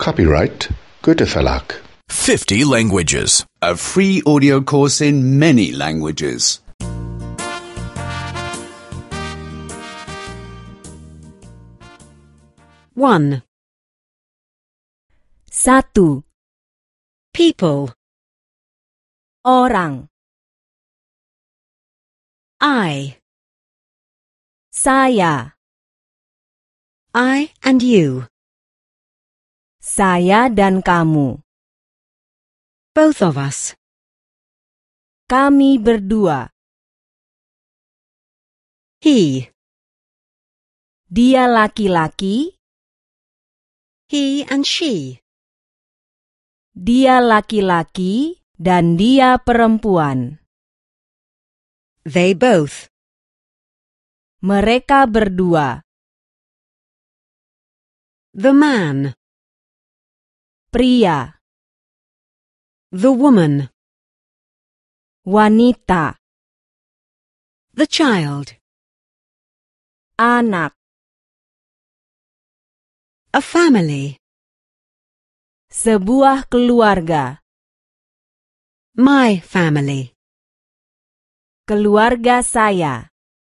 Copyright Goethe Verlag. 50 languages. A free audio course in many languages. 1. 1. People. Orang. I. Saya. I and you. Saya dan kamu. Both of us. Kami berdua. He. Dia laki-laki. He and she. Dia laki-laki dan dia perempuan. They both. Mereka berdua. The man. Pria. The woman. Wanita. The child. Anak. A family. Sebuah keluarga. My family. Keluarga saya.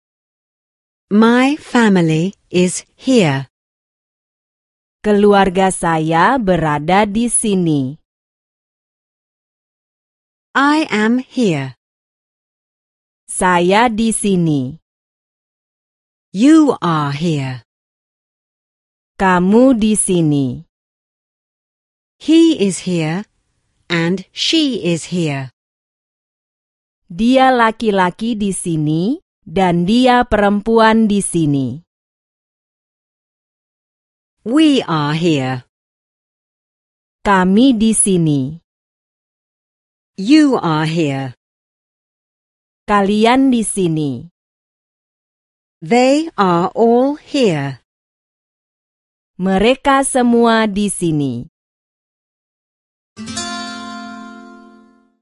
My family is here. Keluarga saya berada di sini. I am here. Saya di sini. You are here. Kamu di sini. He is here and she is here. Dia laki-laki di sini dan dia perempuan di sini. We are here. Kami di sini. You are here. Kalian di sini. They are all here. Mereka semua di sini.